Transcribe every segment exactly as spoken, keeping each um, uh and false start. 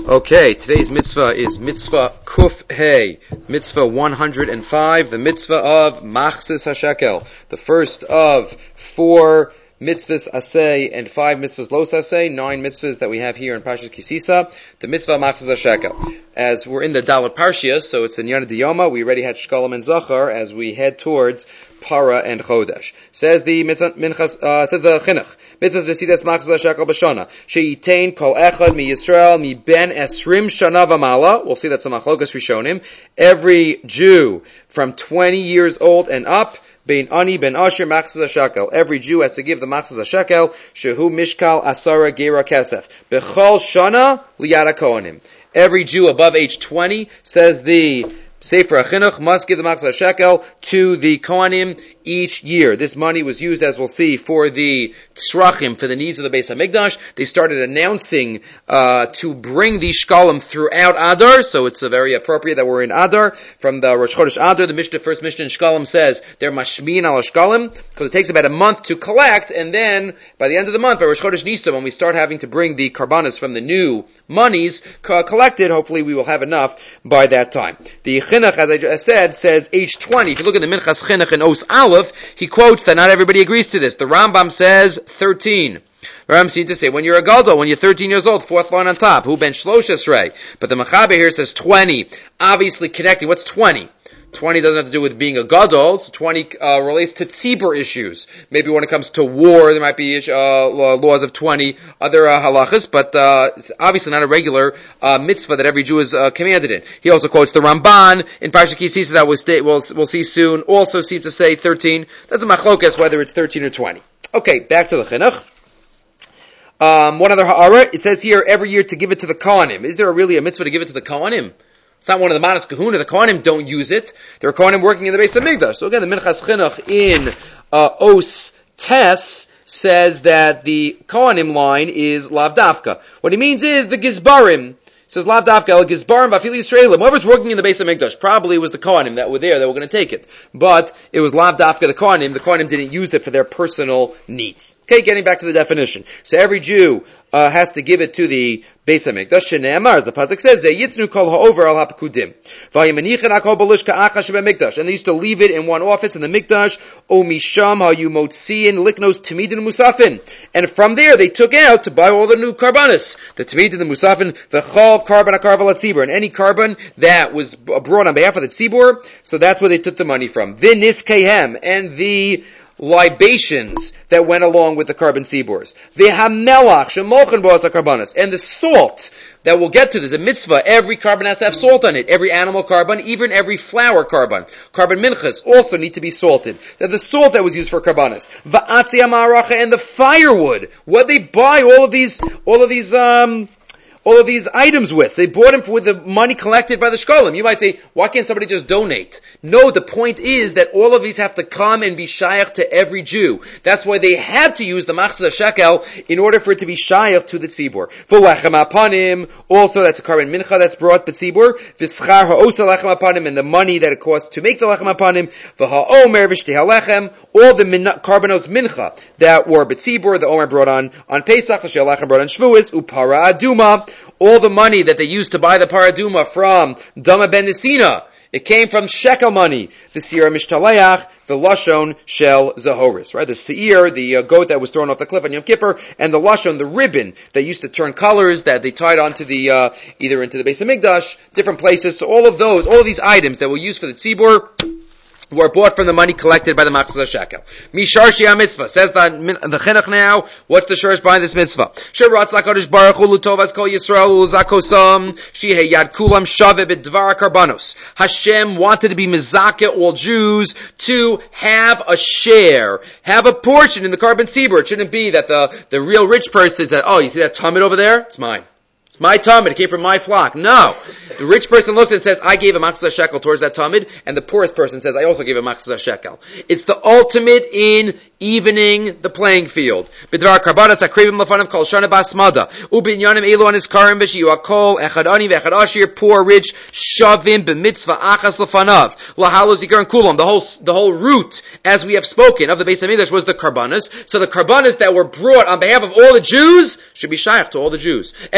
Okay, today's mitzvah is mitzvah Kuf Hey, mitzvah one hundred five, the mitzvah of Machzis HaShekel, the first of four mitzvahs asay and five mitzvahs los asay, nine mitzvahs that we have here in Parshas Kisisa, the mitzvah of Machzis HaShekel. As we're in the Dalet Parshias, so it's in Yana Diyoma, we already had Shkolim and Zachar as we head towards Para and Chodesh. Says the mitzvah, minchas, uh, says the Chinuch, mitzvahs v'sidas Machzis HaShekel b'shana, sheyitain kol echad mi Yisrael mi ben esrim shana v'mala, we'll see that's a machlokas rishonim, every Jew from twenty years old and up, Bein ani ben asher machzis hashekel. Every Jew has to give the machzis hashekel. Shehu mishkal asara gera kesef. Bechol shana liyad hakohanim. Every Jew above age twenty, says the Sefer HaChinuch, must give the machzis hashekel to the kohanim each year. This money was used, as we'll see, for the tzrachim, for the needs of the Beis HaMikdash. They started announcing uh to bring these shkalim throughout Adar, so it's uh, very appropriate that we're in Adar. From the Rosh Chodesh Adar, the Mishnah, first Mishnah in Shkalim says they're mashmiin al shkalim, because it takes about a month to collect, and then by the end of the month, by Rosh Chodesh Nisan, when we start having to bring the karbanas from the new monies co- collected, hopefully we will have enough by that time. The Chinuch, as I just said, says age twenty. If you look at the Minchas Chinuch in Os Aleph, he quotes that not everybody agrees to this. The Rambam says thirteen. The Rambam seems to say when you're a gadol, when you're thirteen years old, fourth line on top, who ben shlosh esrei. But the Mechaber here says twenty. Obviously connecting. What's twenty? twenty doesn't have to do with being a gadol. So twenty uh, relates to tzibur issues. Maybe when it comes to war, there might be uh, laws of twenty, other uh, halachas, but uh, it's obviously not a regular uh, mitzvah that every Jew is uh, commanded in. He also quotes the Ramban in Parshas Kisisa that we'll, stay, we'll, we'll see soon. Also seems to say thirteen. That's a machlokas whether it's thirteen or twenty. Okay, back to the Chinuch. Um, one other ha'ara. It says here every year to give it to the kohanim. Is there really a mitzvah to give it to the kohanim? It's not one of the Manas Kahuna. The Kohanim don't use it. There are Kohanim working in the Beis HaMikdash. So again, the Minchas Chinuch in uh, Os Tes says that the Kohanim line is Lav Dafka. What he means is the Gizbarim. It says Lav Dafka, El Gizbarim, Vafili Yisraelim. Whoever's working in the Beis HaMikdash, probably it was the Kohanim that were there that were going to take it. But it was Lav Dafka, the Kohanim. The Kohanim didn't use it for their personal needs. Okay, getting back to the definition. So every Jew uh, has to give it to the Beis HaMikdash. Shene'emar, as the pasuk says, Ze yitznu kol ha'over al ha'pekudim. V'yamanichin akol balishka acha shebemikdash. And they used to leave it in one office in the Mikdash. O misham ha'yumotziin liknos tamidin musafin. And from there they took out to buy all the new karbanis. The tamidin, the musafin, v'chol karban ha'karval ha'tzibur. And any carbon that was brought on behalf of the tzibur. So that's where they took the money from. V'niskehem. And the libations that went along with the carbon tziburs. V'hamelach shemolchen bo'as ha'karbanos. And the salt that we'll get to. There's a mitzvah. Every carbon has to have salt on it. Every animal carbon, even every flower carbon. Carbon minchas also need to be salted. That the salt that was used for karbanos. Va'atzi ha'ma'aracha, and the firewood. What they buy all of these, all of these, um, all of these items with. They bought them with the money collected by the shkolim. You might say, why can't somebody just donate? No, the point is that all of these have to come and be shayach to every Jew. That's why they had to use the machzis hashekel in order for it to be shayach to the tzibur. V'lechem hapanim, also that's a carbon mincha that's brought to tzibur. V'schar ha'osa lechem hapanim, and the money that it costs to make the lechem hapanim. V'ha'omer v'shtei ha'lechem, all the min- carbonos mincha that were b'tzibur, the omer brought on on Pesach, l'shei ha'lechem brought on Shvuos, upara aduma, all the money that they used to buy the paraduma from Dama ben Nesina, it came from shekel money. The seir mishtaleach, the lashon shel zahoris, right? The seir, the uh, goat that was thrown off the cliff on Yom Kippur, and the lashon, the ribbon that used to turn colors that they tied onto the uh, either into the Beis HaMikdash, different places. So all of those, all of these items that were used for the tzibur were bought from the money collected by the Machzis HaShekel. Mishar Shia Mitzvah. Says the, the Chinuch now, what's the shurish behind this mitzvah? Sheratz LaKadosh Baruch Hu L'tovas Kol Yisrael U'Zakosam Shehei Yad Kulam Shaveh B'Dvar Karbanos. Hashem wanted to be mezakeh all Jews to have a share, have a portion in the carbon tzibur. It shouldn't be that the, the real rich person says, oh, you see that talmid over there? It's mine. My talmid, it came from my flock. No. The rich person looks and says, I gave a machzis shekel towards that talmid, and the poorest person says, I also gave a machzis shekel. It's the ultimate in evening the playing field. B'dvar karbanos akrivim lefanav kol shana basmada. Ubinyanim elu on his karim v'shiyu akol echad ani v'echad ashir, poor, rich, shavim b'mitzvah achas lefanav. Lahalo zikaron kulam. The whole, the whole root, as we have spoken, of the Beis HaMikdash was the karbanos. So the karbanos that were brought on behalf of all the Jews should be shayach to all the Jews. And every Jew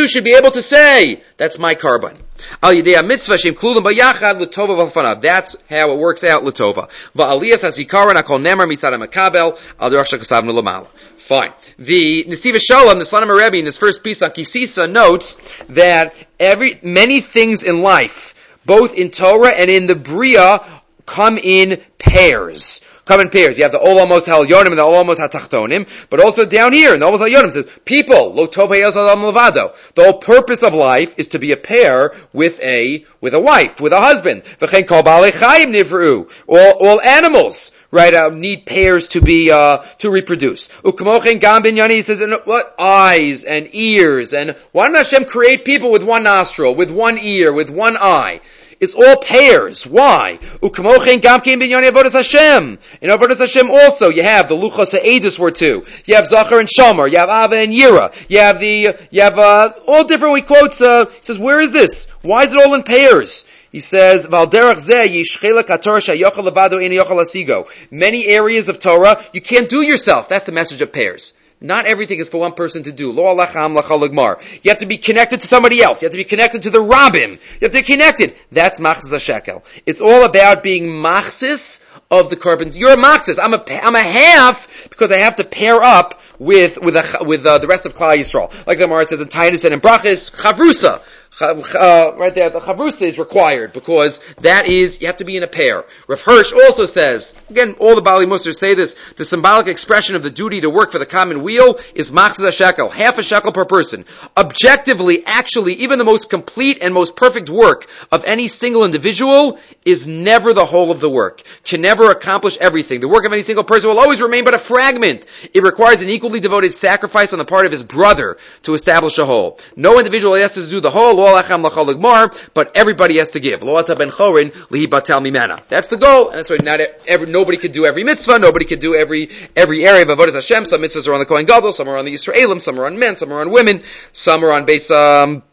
you should be able to say, that's my carbon. Al yidei mitzvah shem klulim bayachad l'tova v'lfanav. That's how it works out, l'tova. Va'aliyas hazikaron akol nemer mitzad ha'makabel al derech shekasavnu l'mala. Fine. The Nesiva Shalom, the Slonim Rebbe, in his first piece on Kisisa, notes that every many things in life, both in Torah and in the Bria, come in pairs. Come in pairs. You have the Olamos HaElyonim and the Olamos HaTachtonim, but also down here in the Olamos HaElyonim says, people, lo tov hayos adam levado. The whole purpose of life is to be a pair with a with a wife, with a husband. V'chein kol ba'alei chayim nivru. All all animals, right, uh, need pairs to be uh to reproduce. U'kamochen gam binyani, he says, what eyes and ears, and why did Hashem create people with one nostril, with one ear, with one eye? It's all pairs. Why? U'kamochen gam kein binyani avodas Hashem. In avodas Hashem also, you have the luchos ha'edus were two. You have Zachar and Shomer. You have Ava and Yira. You have the, you have, uh, all different, he quotes, uh, he says, where is this? Why is it all in pairs? He says, Val derech zeh yishchelek haTorah sheyochel levado ein yochel asigo. Many areas of Torah, you can't do yourself. That's the message of pairs. Not everything is for one person to do. Lo alacham lachalagmar. You have to be connected to somebody else. You have to be connected to the rabbim. You have to be connected. That's machzis hashekel. It's all about being machzis of the carbons. You're a machzis. I'm a I'm a half because I have to pair up with with a, with uh, the rest of Klal Yisrael. Like the Gemara says in Titus and in Brachos, chavrusa. Uh, right there, the chavrusa is required because that is, you have to be in a pair. Rav Hirsch also says, again, all the Bali Musar say this, the symbolic expression of the duty to work for the common weal is machzis hashekel, half a shekel per person. Objectively, actually, even the most complete and most perfect work of any single individual is never the whole of the work, can never accomplish everything. The work of any single person will always remain but a fragment. It requires an equally devoted sacrifice on the part of his brother to establish a whole. No individual has to do the whole, but everybody has to give. That's the goal, and that's why not every, nobody could do every mitzvah, nobody could do every every area of avodas Hashem. Some mitzvahs are on the Kohen Gadol, some are on the Yisraelim, some are on men, some are on women, some are on base um,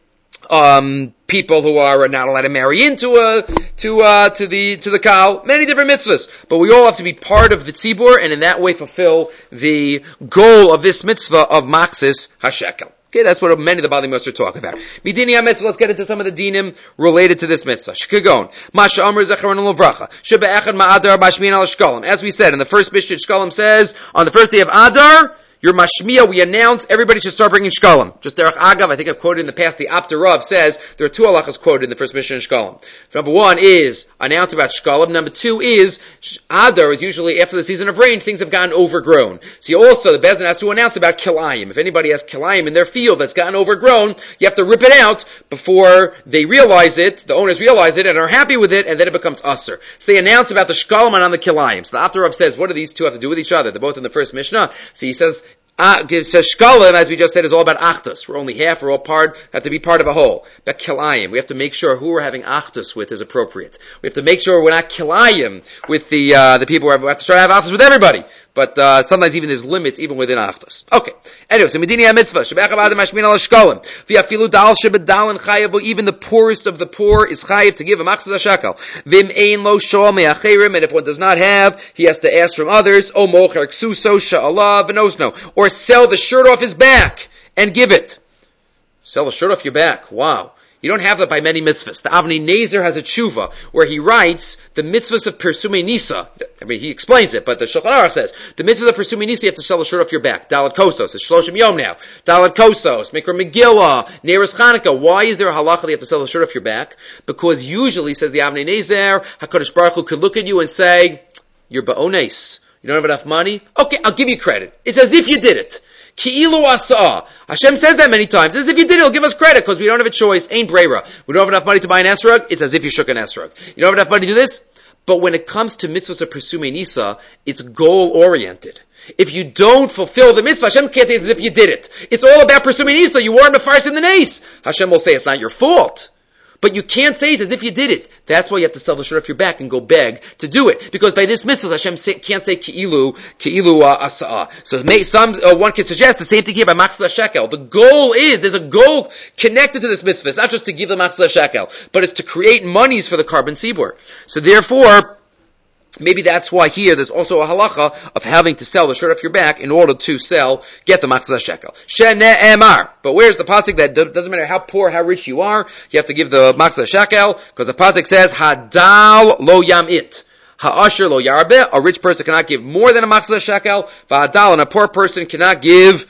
um, people who are not allowed to marry into a to uh, to the to the Kal. Many different mitzvahs, but we all have to be part of the tzibur, and in that way fulfill the goal of this mitzvah of machzis hashekel. Okay, that's what many of the Bali Musar talk about. Midini HaMitzvah, let's get into some of the dinim related to this mitzvah. Shkagon. Masha Amr Zecharon Lovracha. Sheba Echad Ma'adar Bashmin al Shkalim. As we said, in the first Mishnah, Shkalim says, on the first day of Adar, your mashmiya, we announce everybody should start bringing shkalim. Just derech agav, I think I've quoted in the past, the Apter Rav says, there are two halachas quoted in the first Mishnah in shkalim. Number one is, announce about shkalim. Number two is, Adar is usually after the season of rain, things have gotten overgrown. So you also, the Bezdin has to announce about kilayim. If anybody has kilayim in their field that's gotten overgrown, you have to rip it out before they realize it, the owners realize it and are happy with it, and then it becomes usher. So they announce about the shkalim and on the kilayim. So the Apter Rav says, what do these two have to do with each other? They're both in the first Mishnah. So he says, Uh, it says shkalim, as we just said, is all about achtus. We're only half, we're all part, have to be part of a whole. But kilayim, we have to make sure who we're having achtus with is appropriate. We have to make sure we're not kilayim with the, uh, the people who have, we have to try to have achtus with everybody. But, uh, sometimes even there's limits even within achtus. Okay. Anyway, so Medini HaMitzvah, Shebechav Adam Mashmin al Shkalim, V'yafilu Dal Shebedalin Chayav, even the poorest of the poor is chayav to give a machzis hashekel. Vim ein lo shol me'acherim, and if one does not have, he has to ask from others, O mocher ksuso sha'alav v'nosno, or sell the shirt off his back and give it. Sell the shirt off your back. Wow. You don't have that by many mitzvahs. The Avnei Nezer has a tshuva where he writes the mitzvahs of Persumei Nisa. I mean, he explains it, but the Shulchan Aruch says the mitzvahs of Persumei Nisa, you have to sell the shirt off your back. Dalet Kosos, it's Shloshim Yom now. Dalet Kosos, Mikra Megillah, Neiros Chanukah. Why is there a halacha that you have to sell the shirt off your back? Because usually, says the Avnei Nezer, HaKadosh Baruch Hu could look at you and say, you're ba'ones. You don't have enough money? Okay, I'll give you credit. It's as if you did it. Ki'ilu asa'ah. Hashem says that many times. As if you did it, he'll give us credit because we don't have a choice. Ain't breira. We don't have enough money to buy an esrog. It's as if you shook an esrog. You don't have enough money to do this? But when it comes to mitzvahs of Persumei Nisa, it's goal-oriented. If you don't fulfill the mitzvah, Hashem can't say it's as if you did it. It's all about Persumei Nisa. You weren't mefarsim in the nace. Hashem will say it's not your fault. But you can't say it as if you did it. That's why you have to sell the shirt off your back and go beg to do it. Because by this mitzvah, Hashem say, can't say ki'ilu, ki'ilu uh, asa'ah. So may, some, uh, one can suggest the same thing here by machzis hashekel. The goal is, there's a goal connected to this mitzvah. It's not just to give the machzis hashekel, but it's to create monies for the carbon seaboard. So therefore, maybe that's why here there's also a halacha of having to sell the shirt off your back in order to sell, get the machzah shekel. Shene'emar. But where's the pasuk that doesn't matter how poor, how rich you are, you have to give the machzah shekel, because the pasuk says, Hadal lo yamit. Ha'asher lo yarbe. A rich person cannot give more than a machzah shekel. Va'adal, and a poor person cannot give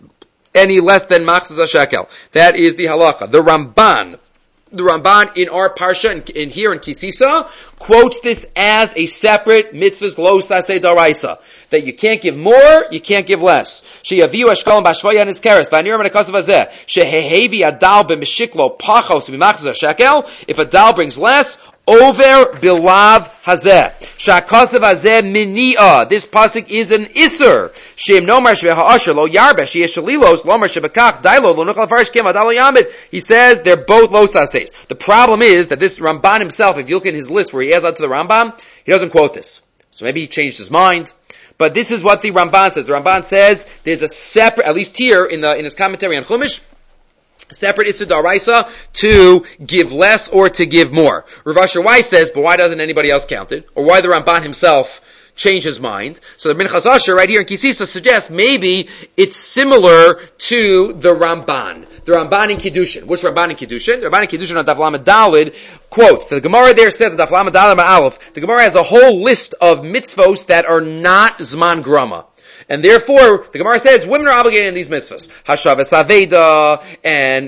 any less than machzah shekel. That is the halacha. The Ramban, the Ramban in our parsha, in, in here in Kisisa, quotes this as a separate mitzvahs lo saseh daraisa. That you can't give more, you can't give less. Sheyaviu eshkolim b'ashvaya nizkeres v'anirim anakasav hazeh shehehevi adal b'meshiklo pachos b'machzah shekel. If a dal brings less, over bilav hazeh. Shakasav hazeh mini'ah. This pasuk is an iser. Shem nomar shveha'asher lo yarbe sheyesh shalilos lomar shebekach dailo lo nuchal farish kem adal yamid. He says they're both lo sases. The problem is that this Ramban himself, if you look at his list where he adds out to the Rambam, he doesn't quote this. So maybe he changed his mind. But this is what the Ramban says. The Ramban says there's a separate, at least here in the in his commentary on Chumash, separate Issur D'Oraisa to give less or to give more. Rav Asher Weiss says, but why doesn't anybody else count it? Or why the Ramban himself change his mind? So the Minchas Asher right here in Kisisa suggests maybe it's similar to the Ramban. The Ramban in Kiddushin. Which Ramban in Kiddushin? The Ramban in Kiddushin on Daf Lamed Daled quotes. The Gemara there says, Daf Lamed Daled Ma'alef, the Gemara has a whole list of mitzvos that are not Zman Grama. And therefore, the Gemara says, women are obligated in these mitzvahs. Hashavas Aveda, and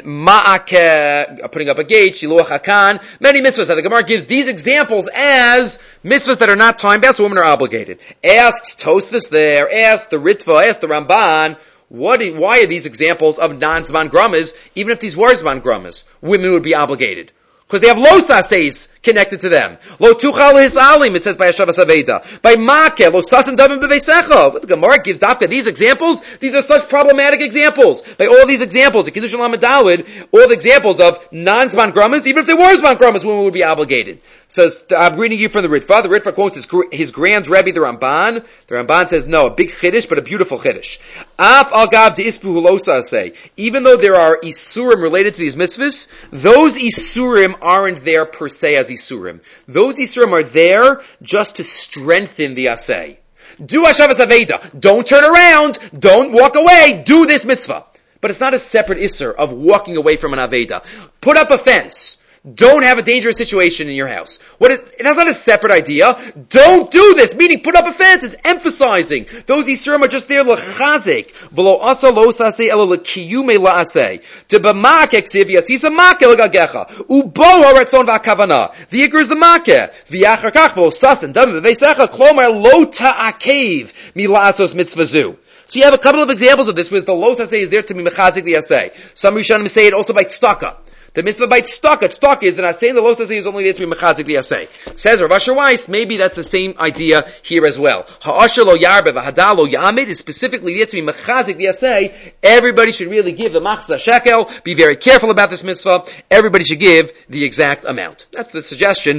Ma'akeh, putting up a gate, Shiluach HaKan, many mitzvahs that the Gemara gives these examples as mitzvahs that are not time-bound, so women are obligated. Asks Tosfos there, asks the Ritva, asks the Ramban, what, why are these examples of non-Zman Gramas, even if these were Zman Gramas, women would be obligated? Because they have lo saseis connected to them. Lo tuchal his alim, it says by Hashavas Aveda. By Makeh, lo sasen davim beveisecha. What the Gemara gives Dafka, these examples, these are such problematic examples. By all these examples, in Kiddush Lamed Daled, all the examples of non-Zman Gramas, even if they were Zman Gramas, women would be obligated. So I'm reading you from the Ritva. The Ritva quotes his, his grand Rebbe, the Ramban. The Ramban says, no, a big chiddush, but a beautiful chiddush. Af al gav de'ispu lo saseh. Even though there are isurim related to these mitzvahs, those isurim aren't there per se as isurim. Those isurim are there just to strengthen the aseh. Do Hashavas Aveda. Don't turn around. Don't walk away. Do this mitzvah. But it's not a separate isur of walking away from an Aveda. Put up a fence. Don't have a dangerous situation in your house. What is, that's not a separate idea. Don't do this. Meaning, put up a fence. It's emphasizing. Those isurim are just there l'chazik. V'lo asa lo saseh elo l'kiyume la'aseh. To b'makeh ksiv yasisa makeh l'gagecha. Ubo ha'ratzon v'akavana. The ikr is the makeh. V'yachar kach v'lo sasen dam v'veisecha klomar lo ta'akev mila'asos mitzvazu. So you have a couple of examples of this where the lo saseh is there to be mechazik the aseh. Some Rishonim say it also by tzedakah. The mitzvah by tzedakah, tzedakah is, and I say the lo saseh is only there to be mechazik the aseh. Says Rav Asher Weiss, maybe that's the same idea here as well. Ha'asher lo yarbe v'hadal lo yamid is specifically there to be mechazik the aseh. Everybody should really give the machzah shekel. Be very careful about this mitzvah. Everybody should give the exact amount. That's the suggestion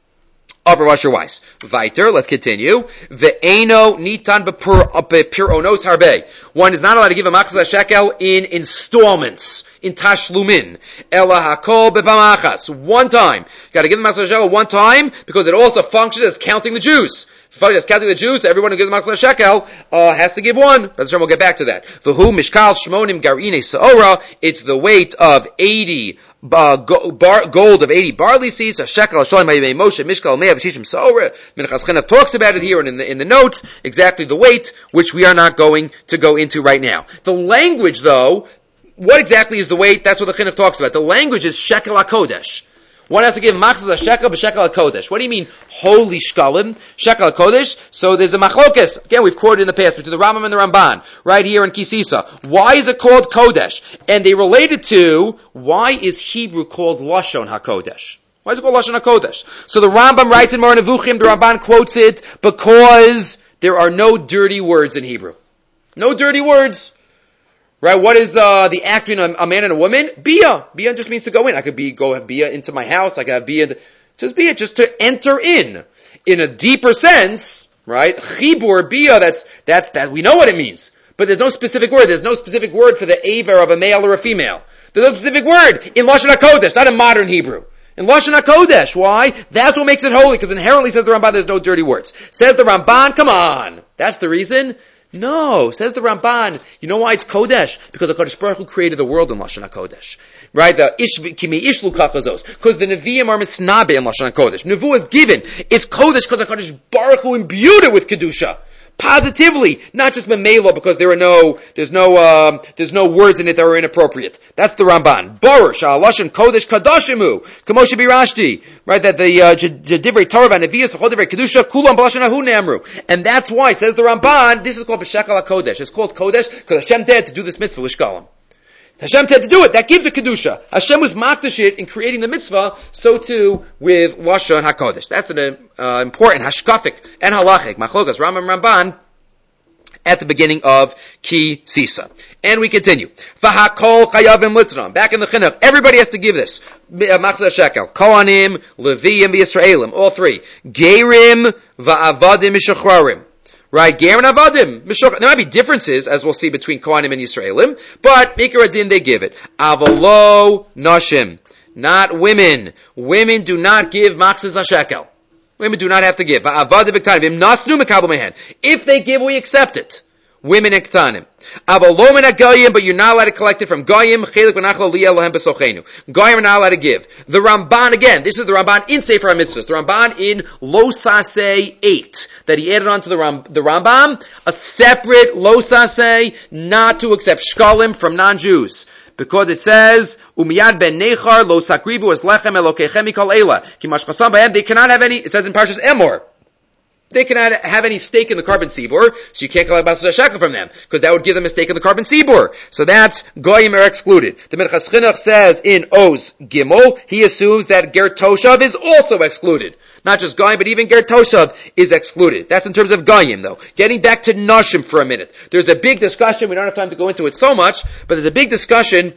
of Rav Asher Weiss. Weiter, let's continue. Ve'eno nitan bepironos harbe. One is not allowed to give a machzah shekel in installments, in tashlumin. Ela hakol bepamachas. One time. You gotta give the machzah shekel one time, because it also functions as counting the Jews. If it's counting the Jews, everyone who gives machzah shekel uh, has to give one. But we'll get back to that. V'hu mishkal shmonim garine sa'ora. It's the weight of eighty Uh, go, bar, gold of eighty barley seeds, a shekel, a sholim, a Moshe, mishkal, me'av, shishim, sa'oreh. Minchas Chinuch talks about it here and in the, in the notes, exactly the weight, which we are not going to go into right now. The language, though, what exactly is the weight? That's what the Chinuch talks about. The language is shekel HaKodesh. One has to give machzah shekel b'shekel HaKodesh. What do you mean, holy shkalim? Shekel HaKodesh? So there's a machlokes. Again, we've quoted in the past between the Rambam and the Ramban, right here in Kisisa. Why is it called Kodesh? And they related to, why is Hebrew called Lashon HaKodesh? Why is it called Lashon HaKodesh? So the Rambam writes in Moreh Nevuchim, the Ramban quotes it, because there are no dirty words in Hebrew. No dirty words. Right, what is uh, the act between a, a man and a woman? Bia. Bia just means to go in. I could be go have bia into my house. I could have bia, just bia, just to enter in. In a deeper sense, right? Chibur, bia, that's, that's, that, we know what it means. But there's no specific word. There's no specific word for the aver of a male or a female. There's no specific word in Lashon HaKodesh, not in modern Hebrew. In in Lashon HaKodesh. Why? That's what makes it holy, because inherently, says the Ramban, there's no dirty words. Says the Ramban, come on. That's the reason? No. Says the Ramban, you know why it's Kodesh? Because the Kodesh Baruch Hu created the world in Lashon HaKodesh. Right? The ish, kimi ishlu kachazos. Because the Nevi'im are misnabe in Lashon HaKodesh. Nevuah is given. It's Kodesh because the Kodesh Baruch Hu imbued it with Kedusha. Positively, not just memelo, because there are no, there's no, um, there's no words in it that are inappropriate. That's the Ramban. Baruch sha'alashon kodesh kadashimu, kamoshe birashti, right? That the uh, divrei Torah v'nevias v'chol divrei kedusha kulam b'lashon hahu ne'amru, and that's why, says the Ramban, this is called b'shekal hakodesh. It's called kodesh because Hashem dared to do this mitzvah l'shkalim. Hashem had to do it. That gives a kedusha. Hashem was makdash it in creating the mitzvah. So too with Lashon HaKodesh. That's an uh, important hashkafik and halachic machlokas Rambam Ramban at the beginning of Ki Sisa. And we continue. V'hakol chayavim litron. Back in the chinuch, everybody has to give this. Machzah shekel. Kohanim, Leviim, Yisraelim. All three. Gerim va'avadim mishachrarim. Right, Ger and Avadim. There might be differences, as we'll see, between Kohanim and Yisraelim, but Mikra Adin, they give it. Avalo Nashim. Not women. Women do not give Machzas HaShekel. Women do not have to give. Avadim Ktanim. Nasnu Mekabel Mehen. If they give, we accept it. Women and Ktanim. Avalo Min HaGoyim, but you're not allowed to collect it from Goyim. Chelik v'nachlo liyah lohem b'sochenu. Goyim are not allowed to give. The Ramban, again, this is the Ramban in Sefer HaMitzvahs. The Ramban in Lo Saseh eight, that he added on to the, Ram, the Rambam, a separate Lo Saseh, not to accept shkalim from non-Jews. Because it says, Umiyad ben Nechar lo sakrivu es lechem elokechem mikol eila. Ki mashchasam b'hem, they cannot have any, it says in Parshas Emor, they cannot have any stake in the carbon sibur, so you can't collect Machzas HaShekel from them, because that would give them a stake in the carbon sibur. So that's, Goyim are excluded. The Minchas Chinuch says in Oz Gimel, he assumes that Ger Toshav is also excluded. Not just Goyim, but even Ger Toshav is excluded. That's in terms of Goyim, though. Getting back to Nashim for a minute. There's a big discussion, we don't have time to go into it so much, but there's a big discussion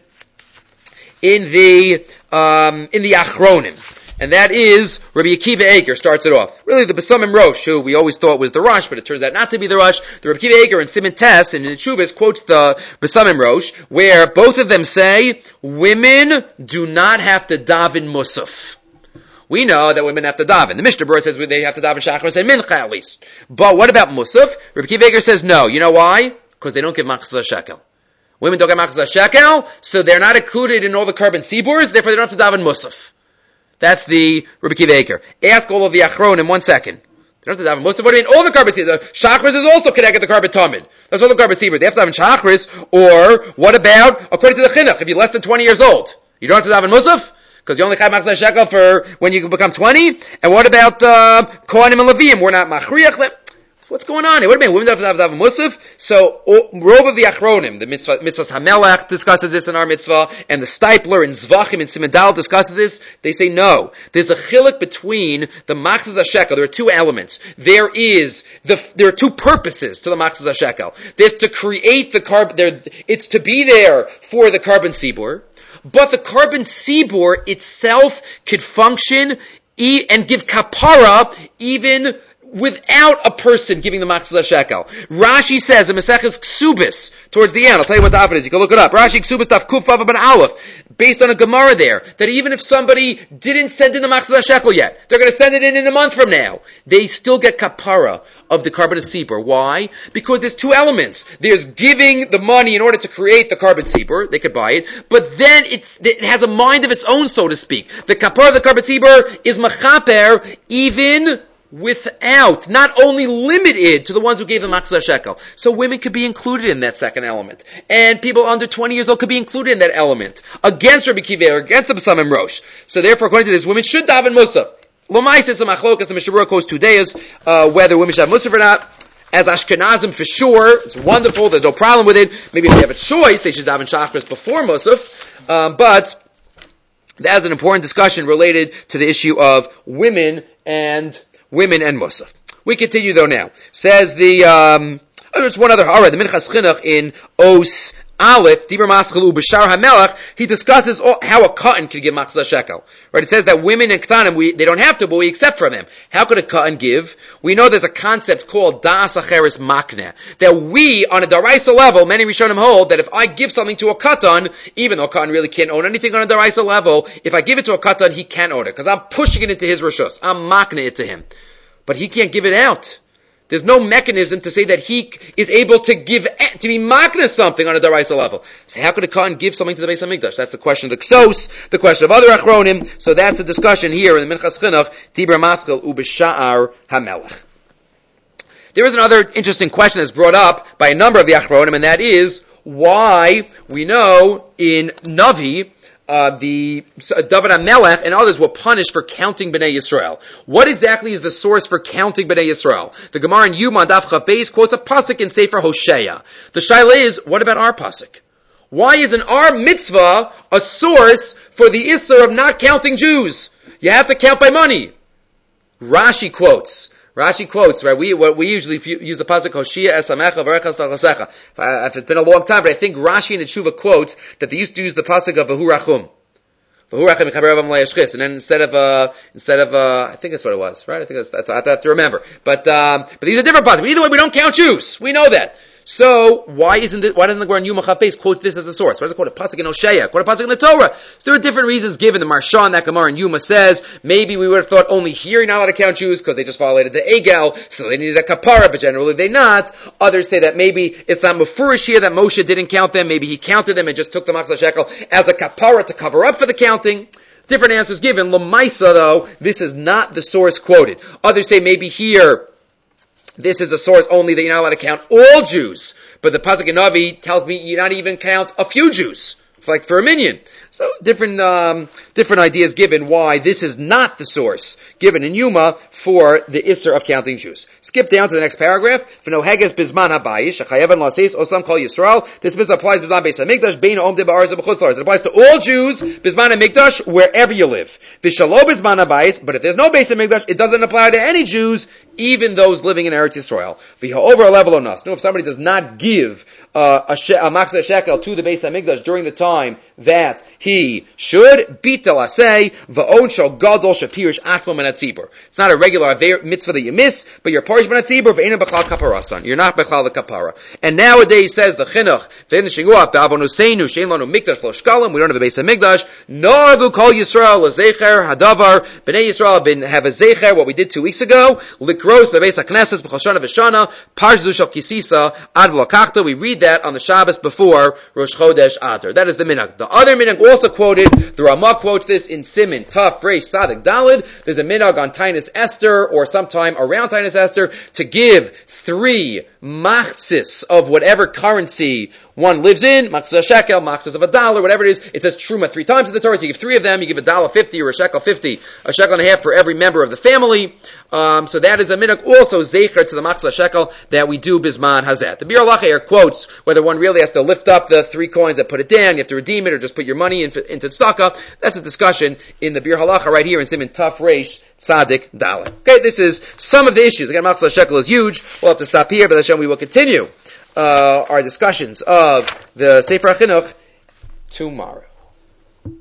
in the, um, in the Achronim. And that is, Rabbi Akiva Eiger starts it off. Really the Besamim Rosh, who we always thought was the Rosh, but it turns out not to be the Rosh. The Rabbi Akiva Eiger in Siman Tes and in the Chubas quotes the Besamim Rosh, where both of them say, women do not have to daven Musaf. We know that women have to daven. The Mishnah Berurah says they have to daven Shachris and Mincha at least. But what about Musaf? Rabbi Akiva Eiger says no. You know why? Because they don't give Machzas HaShekel. Women don't get Machzas HaShekel, so they're not included in all the carbon siburs, therefore they don't have to daven Musaf. That's the Rabbi Akiva Eiger. Ask all of the Achron in one second. They don't have to daven Musaf. What do you mean? All the carbon siburs. Shachris is also connected to the carbon tamid. That's all the carbon siburs. They have to daven Shachris. Or what about, according to the Chinuch, if you're less than twenty years old, you don't have to daven Musaf? Because you only have Machzas HaShekel for when you become twenty? And what about, uh, Kohanim and Leviim? We're not Machriach them. What's going on here? What do you mean? Women don't have to have a Musaf? So, Rov of the Achronim, the mitzvah, mitzvahs Hamelech discusses this in our mitzvah, and the Stipler in Zvachim and Siman Dal discusses this. They say no. There's a chiluk between the Machzas HaShekel. There are two elements. There is, the, there are two purposes to the Machzas HaShekel. There's to create the carbon, there, it's to be there for the carbon sibur, but the carbon sibur itself could function e- and give kapara even without a person giving the Machzas HaShekel. Rashi says in Maseches Ksubis, towards the end, I'll tell you what the Afid is, you can look it up. Rashi Ksubis Taf Kuf Vav Ben Aleph, based on a Gemara there, that even if somebody didn't send in the Machzas HaShekel yet, they're going to send it in in a month from now, they still get kapara of the carbon sibur. Why? Because there's two elements. There's giving the money in order to create the carbon sibur, they could buy it, but then it's, it has a mind of its own, so to speak. The kapara of the carbon sibur is machaper even without, not only limited to the ones who gave the Machzas HaShekel. So women could be included in that second element. And people under twenty years old could be included in that element. Against Rabbi Akiva or against the Besamim Rosh. So therefore, according to this, women should daven Musaf. Lomai says the Machlokas, the Mishnah Berurah goes two days, uh, whether women should have Musaf or not. As Ashkenazim, for sure, it's wonderful, there's no problem with it. Maybe if they have a choice, they should daven Shachris before Musaf. Um, but, that is an important discussion related to the issue of women and Women and Musaf. We continue though now. Says the, um, oh, there's one other, alright, the Minchas Chinuch in Os, Aleph, Dibur Maschel Ubashar HaMelech, he discusses all, how a cotton can give Machzah Shekel. Right? It says that women and Ktanim, we, they don't have to, but we accept from them. How could a cotton give? We know there's a concept called Das Acheres Makneh. That we, on a Daraisa level, many Rishonim hold that if I give something to a cotton, even though a cotton really can't own anything on a Daraisa level, if I give it to a cotton, he can own it. Because I'm pushing it into his Rishus. I'm Makneh it to him. But he can't give it out. There's no mechanism to say that he is able to give, to be makna something on a daraisa level. So how could a Kohen give something to the Beis HaMikdash? That's the question of the Ksos, the question of other Achronim. So that's a discussion here in the Minchas Chinuch, Dibur Maschel Ubashar HaMelech. There is another interesting question that's brought up by a number of the Achronim, and that is why we know in Navi, Uh, the uh, David HaMelech and others were punished for counting Bnei Yisrael. What exactly is the source for counting Bnei Yisrael? The Gemara in Yuma Daf Chav Beis quotes a pasuk in Sefer Hosea. The shaila is, what about our pasuk? Why isn't our mitzvah a source for the issur of not counting Jews? You have to count by money. Rashi quotes. Rashi quotes, right? We what we usually use the pasuk Hoshea esamecha v'rechas tachassecha. If it's been a long time, but I think Rashi in the Tshuva quotes that they used to use the pasuk of V'hu Rachum, V'hu Rachum Mechaber Avam Le'Yashchis, and then instead of uh, instead of uh, I think that's what it was, right? I think that's, that's I have to remember. But um, but these are different pasuk. But either way, we don't count Jews. We know that. So why isn't it? Why doesn't the Gemara in Yuma Chav Beis quote this as the source? Why does it quote a pasuk in Hosea? Quote a pasuk in the Torah? So there are different reasons given. The Marsha in that Gemara in Yuma says maybe we would have thought only here you're not allowed to count Jews because they just violated the Egel, so they needed a kapara, but generally they not. Others say that maybe it's not mufurish here that Moshe didn't count them. Maybe he counted them and just took the Machzah Shekel as a kapara to cover up for the counting. Different answers given. L'maisa though, this is not the source quoted. Others say maybe here this is a source only that you're not allowed to count all Jews. But the Pasuk in Navi tells me you not even count a few Jews, like for a minyan. So different um, different ideas given why this is not the source given in Yuma for the issur of counting Jews. Skip down to the next paragraph. V'noheges bizman habayish shachayevan laseis osam kol Yisrael. This mitzvah applies bizman beis hamikdash bein om de ba'aretz b'chutz la'aretz. It applies to all Jews bizman hamikdash wherever you live. V'shalo bizman habayis. But if there's no beis hamikdash, it doesn't apply to any Jews, even those living in Eretz Yisrael. V'ha over a level on us. No, if somebody does not give uh, a, she- a Machzah Shekel to the beis hamikdash during the time that he should, bitel asay, va'on shal gadol shapirish atma min hatzibur. It's not a regular mitzvah that you miss, but you're parish min hatzibur, v'eina b'chal kaparasan. You're not b'chal the kapara. And nowadays, says the chinuch, v'ein shingua, ba'avonuseinu, shein lanu mikdash lo shkalim, we don't have a beis hamikdash, nargu kol Yisrael, l'zecher, hadavar, b'nei Yisrael bin have a zecher, what we did two weeks ago, likros, b'beis haknesses, b'chal shana v'shana, parshdu shal kisisa, ad v'lakachta, we read that on the Shabbos before Rosh Chodesh Adar. That is the minhag. The other minhag also quoted, the Ramah quotes this in Siman, Taf, Reish, Sadik, Dalid. There's a minhag on Tainus Esther, or sometime around Tainus Esther, to give three machzis of whatever currency one lives in, machzis a shekel, machzis of a dollar, whatever it is. It says truma three times in the Torah, so you give three of them, you give a dollar fifty or a shekel fifty, a shekel and a half for every member of the family. Um, so that is a minhag, also zecher to the machzis shekel that we do bisman hazet. The Bir Halacha quotes whether one really has to lift up the three coins and put it down, you have to redeem it, or just put your money into, into tzedakah. That's a discussion in the Bir Halacha right here in Siman Taf Reish Tzadik Dalet. Okay, this is some of the issues. Again, machzis shekel is huge. We'll have to stop here, but Hashem, we will continue uh, our discussions of the Sefer HaChinuch tomorrow.